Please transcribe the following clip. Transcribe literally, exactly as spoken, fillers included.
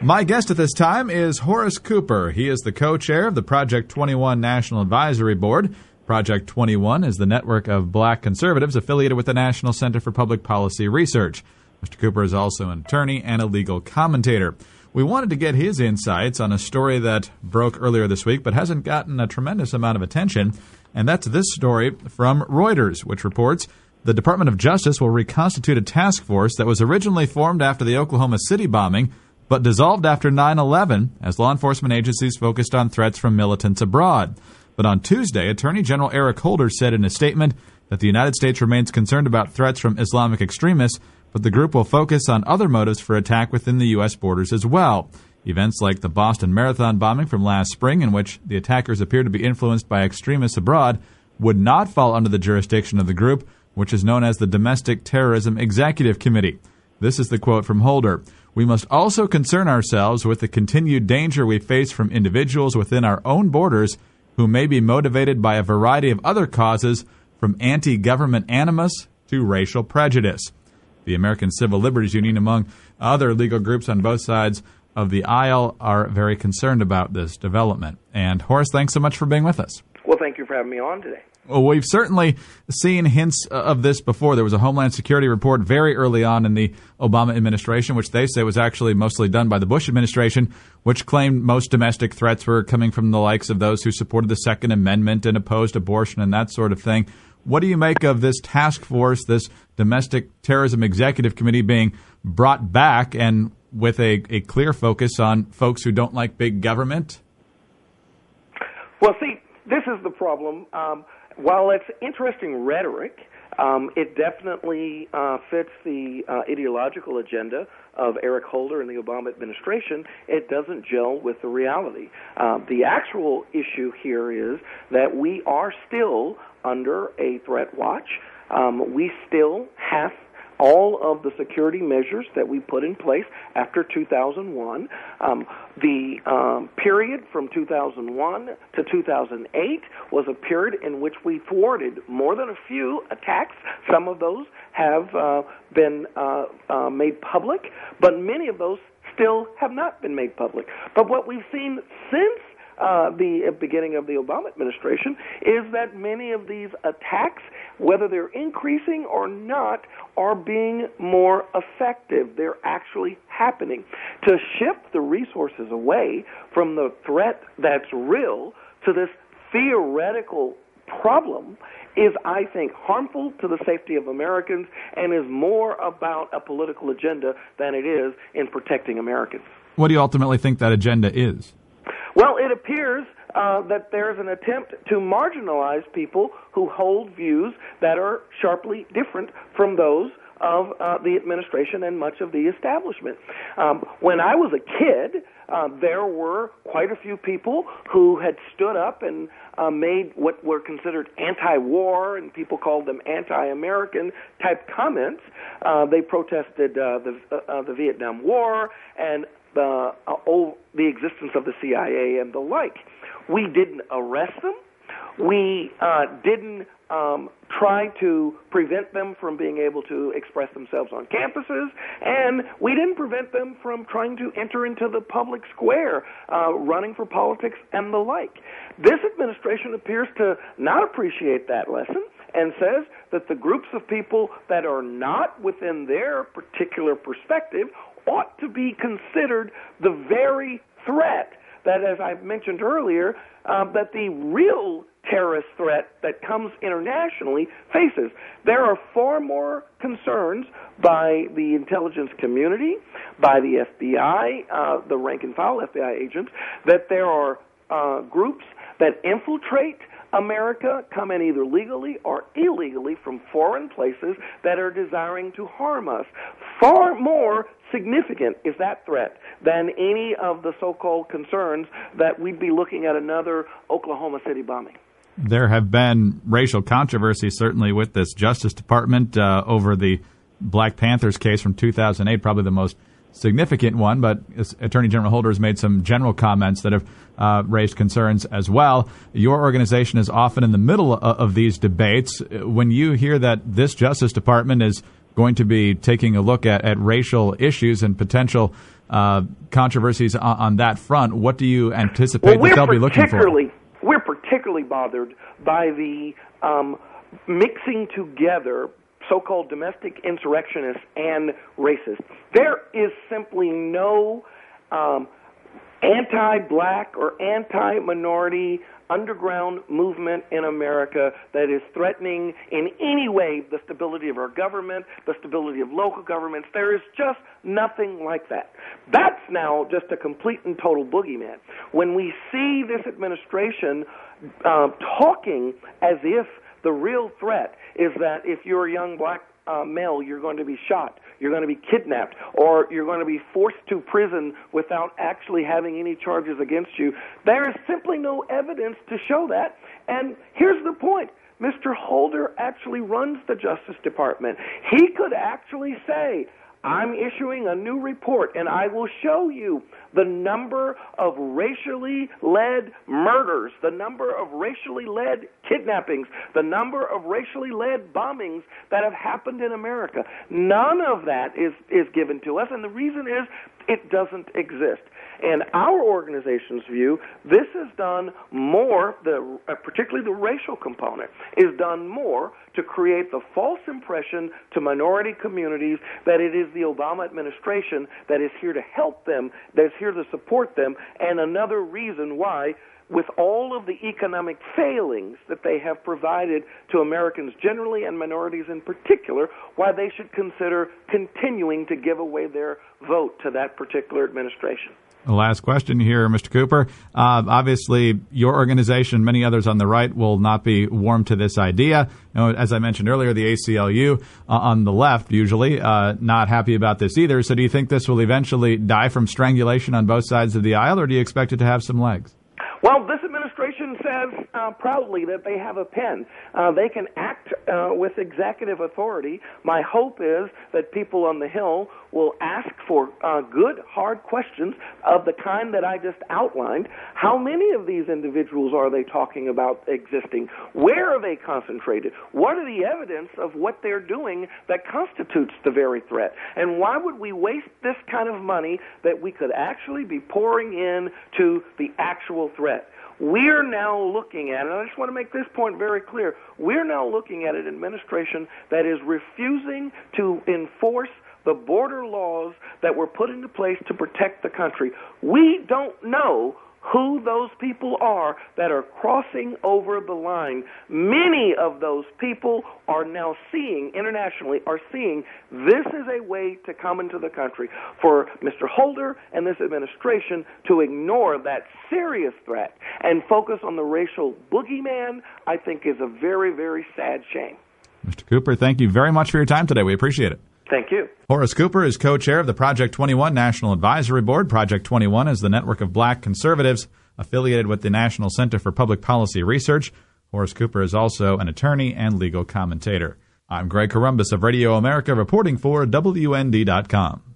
My guest at this time is Horace Cooper. He is the co-chair of the Project twenty-one National Advisory Board. Project twenty-one is the network of black conservatives affiliated with the National Center for Public Policy Research. Mister Cooper is also an attorney and a legal commentator. We wanted to get his insights on a story that broke earlier this week but hasn't gotten a tremendous amount of attention, and that's this story from Reuters, which reports the Department of Justice will reconstitute a task force that was originally formed after the Oklahoma City bombing but dissolved after nine eleven as law enforcement agencies focused on threats from militants abroad. But on Tuesday, Attorney General Eric Holder said in a statement that the United States remains concerned about threats from Islamic extremists, but the group will focus on other motives for attack within the U S borders as well. Events like the Boston Marathon bombing from last spring, in which the attackers appear to be influenced by extremists abroad, would not fall under the jurisdiction of the group, which is known as the Domestic Terrorism Executive Committee. This is the quote from Holder. We must also concern ourselves with the continued danger we face from individuals within our own borders who may be motivated by a variety of other causes, from anti-government animus to racial prejudice. The American Civil Liberties Union, among other legal groups on both sides of the aisle, are very concerned about this development. And Horace, thanks so much for being with us. Well, thank you for having me on today. Well, we've certainly seen hints of this before. There was a Homeland Security report very early on in the Obama administration, which they say was actually mostly done by the Bush administration, which claimed most domestic threats were coming from the likes of those who supported the Second Amendment and opposed abortion and that sort of thing. What do you make of this task force, this Domestic Terrorism Executive Committee being brought back and with a, a clear focus on folks who don't like big government? Well, see, this is the problem. Um, while it's interesting rhetoric, um, it definitely uh, fits the uh, ideological agenda of Eric Holder and the Obama administration. It doesn't gel with the reality. Uh, the actual issue here is that we are still under a threat watch. Um, we still have all of the security measures that we put in place after two thousand one. Um, the um, period from two thousand one to two thousand eight was a period in which we thwarted more than a few attacks. Some of those have uh, been uh, uh, made public, but many of those still have not been made public. But what we've seen since Uh, the beginning of the Obama administration is that many of these attacks, whether they're increasing or not, are being more effective. They're actually happening. To shift the resources away from the threat that's real to this theoretical problem is, I think, harmful to the safety of Americans and is more about a political agenda than it is in protecting Americans. What do you ultimately think that agenda is? Well, it appears uh, that there's an attempt to marginalize people who hold views that are sharply different from those of uh, the administration and much of the establishment. Um, when I was a kid, uh, there were quite a few people who had stood up and uh, made what were considered anti-war, and people called them anti-American type comments. Uh, they protested uh, the, uh, the Vietnam War and the uh, oh, the existence of the C I A and the like. We didn't arrest them. We uh, didn't um, try to prevent them from being able to express themselves on campuses, and we didn't prevent them from trying to enter into the public square, uh, running for politics and the like. This administration appears to not appreciate that lesson and says that the groups of people that are not within their particular perspective ought to be considered the very threat that, as I mentioned earlier, uh, that the real terrorist threat that comes internationally faces. There are far more concerns by the intelligence community, by the F B I, uh, the rank-and-file F B I agents, that there are uh, groups that infiltrate America, come in either legally or illegally from foreign places that are desiring to harm us. Far more significant is that threat than any of the so-called concerns that we'd be looking at another Oklahoma City bombing. There have been racial controversy, certainly, with this Justice Department uh, over the Black Panthers case from two thousand eight, probably the most significant one, but Attorney General Holder has made some general comments that have uh, raised concerns as well. Your organization is often in the middle of, of these debates. When you hear that this Justice Department is going to be taking a look at, at racial issues and potential uh, controversies on, on that front. What do you anticipate well, that they'll be looking for? We're particularly bothered by the um, mixing together so-called domestic insurrectionists and racists. There is simply no um, anti-black or anti-minority underground movement in America that is threatening in any way the stability of our government, the stability of local governments. There is just nothing like that. That's now just a complete and total boogeyman. When we see this administration uh, talking as if the real threat is that if you're a young black uh, male, you're going to be shot, you're going to be kidnapped, or you're going to be forced to prison without actually having any charges against you. There is simply no evidence to show that. And here's the point. Mister Holder actually runs the Justice Department. He could actually say, I'm issuing a new report, and I will show you the number of racially led murders, the number of racially led kidnappings, the number of racially led bombings that have happened in America. None of that is, is given to us, and the reason is it doesn't exist. In our organization's view, this has done more, the, uh, particularly the racial component, is done more to create the false impression to minority communities that it is the Obama administration that is here to help them, that is here to support them, and another reason why, with all of the economic failings that they have provided to Americans generally and minorities in particular, why they should consider continuing to give away their vote to that particular administration. The last question here, Mister Cooper. Uh, obviously, your organization, many others on the right, will not be warm to this idea. You know, as I mentioned earlier, the A C L U uh, on the left, usually, uh, not happy about this either. So do you think this will eventually die from strangulation on both sides of the aisle, or do you expect it to have some legs? Well, this administration says uh, proudly that they have a pen. Uh, they can act uh, with executive authority. My hope is that people on the Hill will ask for uh, good, hard questions of the kind that I just outlined. How many of these individuals are they talking about existing? Where are they concentrated? What are the evidence of what they're doing that constitutes the very threat? And why would we waste this kind of money that we could actually be pouring in to the actual threat? We're now looking at, and I just want to make this point very clear, we're now looking at an administration that is refusing to enforce the border laws that were put into place to protect the country. We don't know who those people are that are crossing over the line. Many of those people are now seeing, internationally, are seeing this is a way to come into the country. For Mister Holder and this administration to ignore that serious threat and focus on the racial boogeyman, I think is a very, very sad shame. Mister Cooper, thank you very much for your time today. We appreciate it. Thank you. Horace Cooper is co-chair of the Project twenty-one National Advisory Board. Project twenty-one is the network of black conservatives affiliated with the National Center for Public Policy Research. Horace Cooper is also an attorney and legal commentator. I'm Greg Corombos of Radio America reporting for W N D dot com.